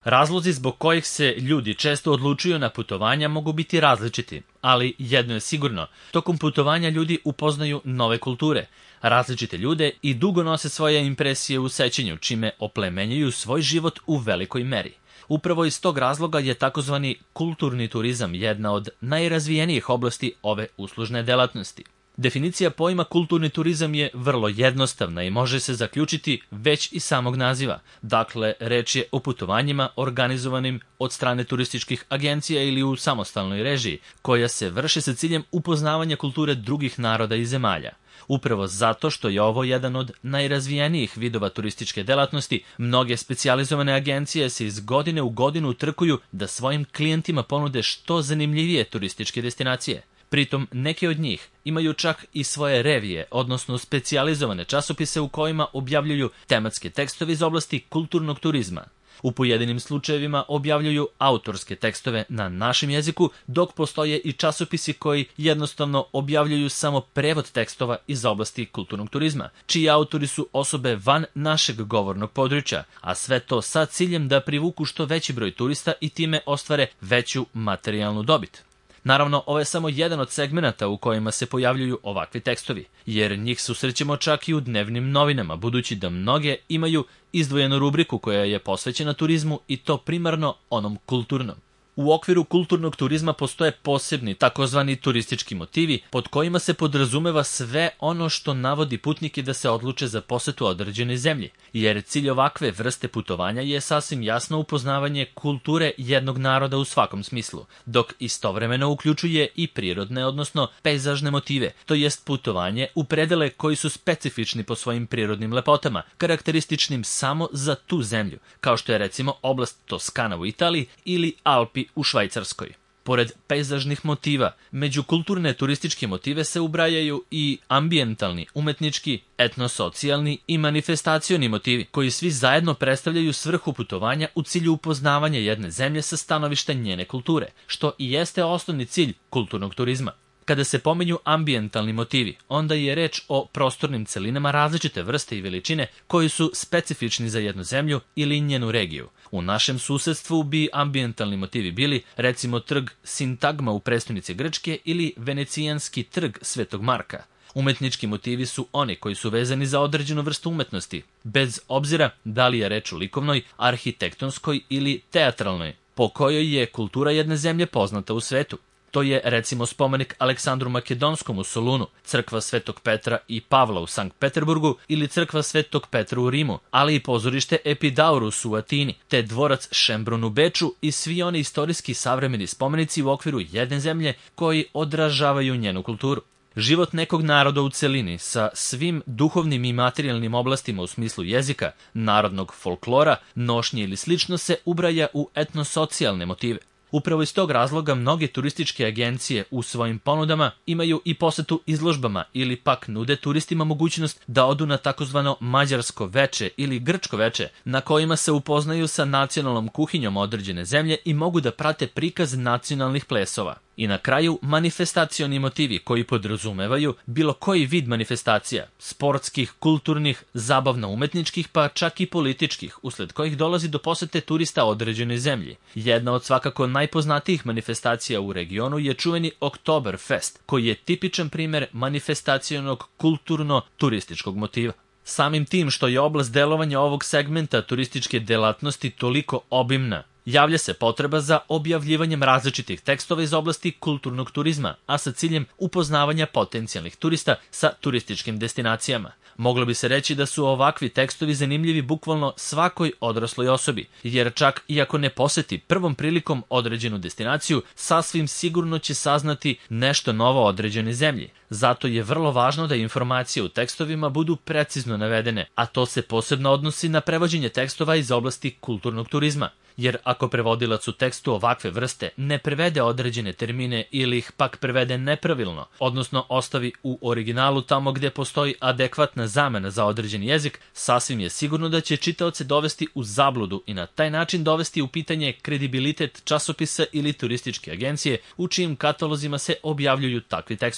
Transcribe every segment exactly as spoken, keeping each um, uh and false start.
Razlozi zbog kojih se ljudi često odlučuju na putovanja mogu biti različiti, ali jedno je sigurno, tokom putovanja ljudi upoznaju nove kulture, različite ljude i dugo nose svoje impresije u sećanju, čime oplemenjuju svoj život u velikoj meri. Upravo iz tog razloga je takozvani kulturni turizam jedna od najrazvijenijih oblasti ove uslužne delatnosti. Definicija pojma kulturni turizam je vrlo jednostavna i može se zaključiti već iz samog naziva. Dakle, reč je o putovanjima organizovanim od strane turističkih agencija ili u samostalnoj režiji, koja se vrši sa ciljem upoznavanja kulture drugih naroda i zemalja. Upravo zato što je ovo jedan od najrazvijenijih vidova turističke delatnosti, mnoge specijalizovane agencije se iz godine u godinu utrkuju da svojim klijentima ponude što zanimljivije turističke destinacije. Pritom, neke od njih imaju čak i svoje revije, odnosno specijalizovane časopise u kojima objavljuju tematske tekstove iz oblasti kulturnog turizma. U pojedinim slučajevima objavljuju autorske tekstove na našem jeziku, dok postoje i časopisi koji jednostavno objavljuju samo prevod tekstova iz oblasti kulturnog turizma, čiji autori su osobe van našeg govornog područja, a sve to sa ciljem da privuku što veći broj turista i time ostvare veću materijalnu dobit. Naravno, ovo je samo jedan od segmenata u kojima se pojavljuju ovakvi tekstovi, jer njih susrećemo čak i u dnevnim novinama, budući da mnoge imaju izdvojenu rubriku koja je posvećena turizmu i to primarno onom kulturnom. U okviru kulturnog turizma postoje posebni takozvani turistički motivi pod kojima se podrazumeva sve ono što navodi putnike da se odluče za posetu određenoj zemlji, jer cilj ovakve vrste putovanja je sasvim jasno upoznavanje kulture jednog naroda u svakom smislu, dok istovremeno uključuje i prirodne, odnosno pejzažne motive, to jest putovanje u predele koji su specifični po svojim prirodnim lepotama, karakterističnim samo za tu zemlju, kao što je recimo oblast Toskana u Italiji ili Alpi u Švajcarskoj. Pored pejzažnih motiva, među kulturne turističke motive se ubrajaju i ambijentalni, umetnički, etnosocijalni i manifestacioni motivi, koji svi zajedno predstavljaju svrhu putovanja u cilju upoznavanja jedne zemlje sa stanovišta njene kulture, što i jeste osnovni cilj kulturnog turizma. Kada se pominju ambijentalni motivi, onda je reč o prostornim celinama različite vrste i veličine koji su specifični za jednu zemlju ili njenu regiju. U našem susedstvu bi ambijentalni motivi bili, recimo, trg Sintagma u prestonici Grčke ili venecijanski trg Svetog Marka. Umetnički motivi su oni koji su vezani za određenu vrstu umetnosti, bez obzira da li je reč o likovnoj, arhitektonskoj ili teatralnoj, po kojoj je kultura jedne zemlje poznata u svetu. To je recimo spomenik Aleksandru Makedonskom u Solunu, crkva Svetog Petra i Pavla u Sankt Peterburgu ili crkva Svetog Petra u Rimu, ali i pozorište Epidaurus u Atini, te dvorac Šembrun u Beču i svi oni istorijski savremeni spomenici u okviru jedne zemlje koji odražavaju njenu kulturu. Život nekog naroda u celini sa svim duhovnim i materijalnim oblastima u smislu jezika, narodnog folklora, nošnje ili slično se ubraja u etnosocijalne motive. Upravo iz tog razloga mnoge turističke agencije u svojim ponudama imaju i posetu izložbama ili pak nude turistima mogućnost da odu na takozvano mađarsko veče ili grčko veče, na kojima se upoznaju sa nacionalnom kuhinjom određene zemlje i mogu da prate prikaz nacionalnih plesova. I na kraju, manifestacioni motivi koji podrazumevaju bilo koji vid manifestacija, sportskih, kulturnih, zabavno-umetničkih, pa čak i političkih, usled kojih dolazi do posete turista određenoj zemlji. Jedna od svakako najpoznatijih manifestacija u regionu je čuveni Oktoberfest, koji je tipičan primer manifestacionog kulturno-turističkog motiva. Samim tim što je oblast delovanja ovog segmenta turističke delatnosti toliko obimna, javlja se potreba za objavljivanjem različitih tekstova iz oblasti kulturnog turizma, a sa ciljem upoznavanja potencijalnih turista sa turističkim destinacijama. Moglo bi se reći da su ovakvi tekstovi zanimljivi bukvalno svakoj odrasloj osobi, jer čak i ako ne poseti prvom prilikom određenu destinaciju, sasvim sigurno će saznati nešto novo o određenoj zemlji. Zato je vrlo važno da informacije u tekstovima budu precizno navedene, a to se posebno odnosi na prevođenje tekstova iz oblasti kulturnog turizma. Jer ako prevodilac u tekstu ovakve vrste ne prevede određene termine ili ih pak prevede nepravilno, odnosno ostavi u originalu tamo gde postoji adekvatna zamena za određeni jezik, sasvim je sigurno da će čitaoce dovesti u zabludu i na taj način dovesti u pitanje kredibilitet časopisa ili turističke agencije u čijim katalozima se objavljuju takvi tekstovi.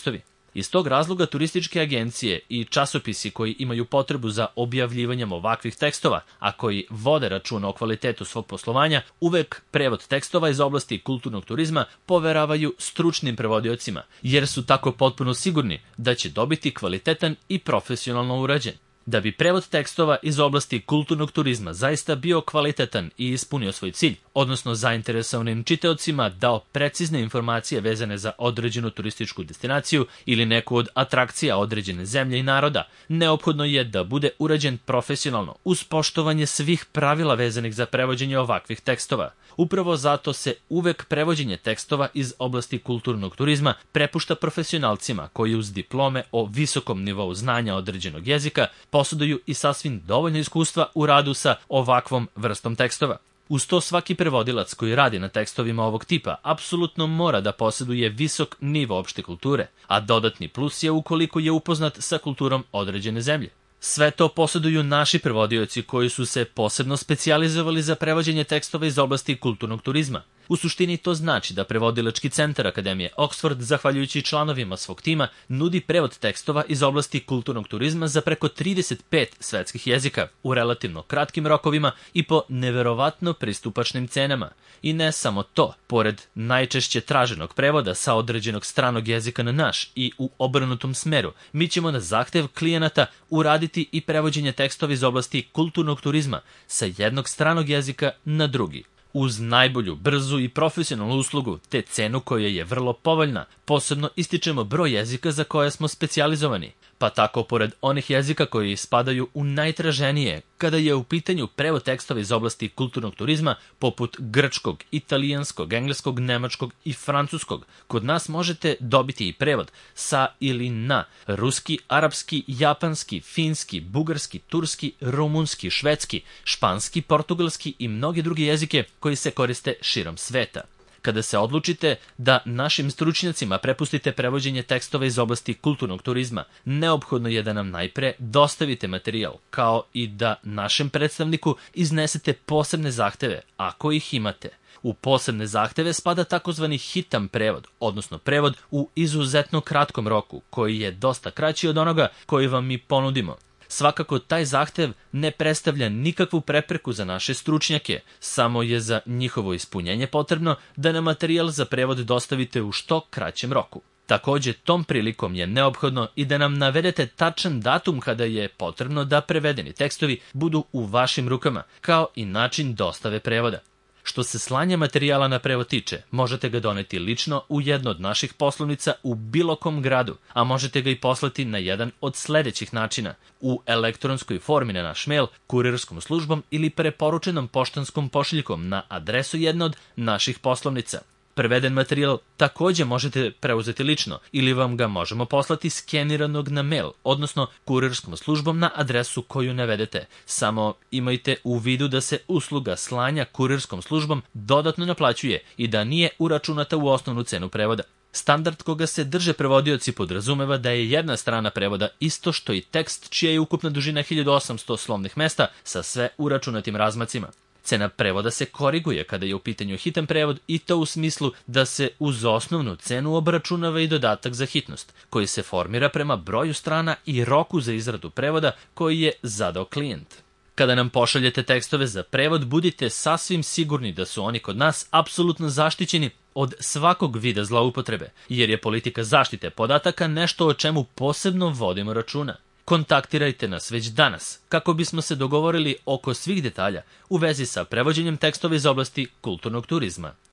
Iz tog razloga turističke agencije i časopisi koji imaju potrebu za objavljivanjem ovakvih tekstova, a koji vode računa o kvalitetu svog poslovanja, uvek prevod tekstova iz oblasti kulturnog turizma poveravaju stručnim prevodiocima, jer su tako potpuno sigurni da će dobiti kvalitetan i profesionalno urađen. Da bi prevod tekstova iz oblasti kulturnog turizma zaista bio kvalitetan i ispunio svoj cilj, odnosno zainteresovanim čitaocima dao precizne informacije vezane za određenu turističku destinaciju ili neku od atrakcija određene zemlje i naroda, neophodno je da bude urađen profesionalno, uz poštovanje svih pravila vezanih za prevođenje ovakvih tekstova. Upravo zato se uvek prevođenje tekstova iz oblasti kulturnog turizma prepušta profesionalcima koji uz diplome o visokom nivou znanja određenog jezika posjeduju i sasvim dovoljno iskustva u radu sa ovakvom vrstom tekstova. Uz to svaki prevodilac koji radi na tekstovima ovog tipa apsolutno mora da posjeduje visok nivo opšte kulture, a dodatni plus je ukoliko je upoznat sa kulturom određene zemlje. Sve to posjeduju naši prevodioci koji su se posebno specijalizovali za prevođenje tekstova iz oblasti kulturnog turizma. U suštini to znači da prevodilački centar Akademije Oxford, zahvaljujući članovima svog tima, nudi prevod tekstova iz oblasti kulturnog turizma za preko trideset pet svetskih jezika, u relativno kratkim rokovima i po neverovatno pristupačnim cenama. I ne samo to, pored najčešće traženog prevoda sa određenog stranog jezika na naš i u obrnutom smeru, mi ćemo na zahtev klijenata uraditi i prevođenje tekstova iz oblasti kulturnog turizma sa jednog stranog jezika na drugi. Uz najbolju, brzu i profesionalnu uslugu, te cenu koja je vrlo povoljna, posebno ističemo broj jezika za koje smo specijalizovani. Pa tako, pored onih jezika koji spadaju u najtraženije, kada je u pitanju prevod tekstova iz oblasti kulturnog turizma, poput grčkog, italijanskog, engleskog, nemačkog i francuskog, kod nas možete dobiti i prevod sa ili na ruski, arapski, japanski, finski, bugarski, turski, rumunski, švedski, španski, portugalski i mnogi drugi jezike koji se koriste širom sveta. Kada se odlučite da našim stručnjacima prepustite prevođenje tekstova iz oblasti kulturnog turizma, neophodno je da nam najpre dostavite materijal, kao i da našem predstavniku iznesete posebne zahteve, ako ih imate. U posebne zahteve spada takozvani hitan prevod, odnosno prevod u izuzetno kratkom roku, koji je dosta kraći od onoga koji vam mi ponudimo. Svakako, taj zahtev ne predstavlja nikakvu prepreku za naše stručnjake, samo je za njihovo ispunjenje potrebno da nam materijal za prevod dostavite u što kraćem roku. Takođe, tom prilikom je neophodno i da nam navedete tačan datum kada je potrebno da prevedeni tekstovi budu u vašim rukama, kao i način dostave prevoda. Što se slanja materijala na prevod tiče, možete ga doneti lično u jednu od naših poslovnica u bilo kom gradu, a možete ga i poslati na jedan od sledećih načina: u elektronskoj formi na naš mail, kurirskom službom ili preporučenom poštanskom pošiljkom na adresu jedne od naših poslovnica. Preveden materijal takođe možete preuzeti lično ili vam ga možemo poslati skeniranog na mail, odnosno kurirskom službom na adresu koju navedete. Samo imajte u vidu da se usluga slanja kurirskom službom dodatno naplaćuje i da nije uračunata u osnovnu cenu prevoda. Standard koga se drže prevodioci podrazumeva da je jedna strana prevoda isto što i tekst čija je ukupna dužina hiljadu osamsto slovnih mesta sa sve uračunatim razmacima. Cena prevoda se koriguje kada je u pitanju hitan prevod i to u smislu da se uz osnovnu cenu obračunava i dodatak za hitnost, koji se formira prema broju strana i roku za izradu prevoda koji je zadao klijent. Kada nam pošaljete tekstove za prevod, budite sasvim sigurni da su oni kod nas apsolutno zaštićeni od svakog vida zloupotrebe, jer je politika zaštite podataka nešto o čemu posebno vodimo računa. Kontaktirajte nas već danas kako bismo se dogovorili oko svih detalja u vezi sa prevođenjem tekstova iz oblasti kulturnog turizma.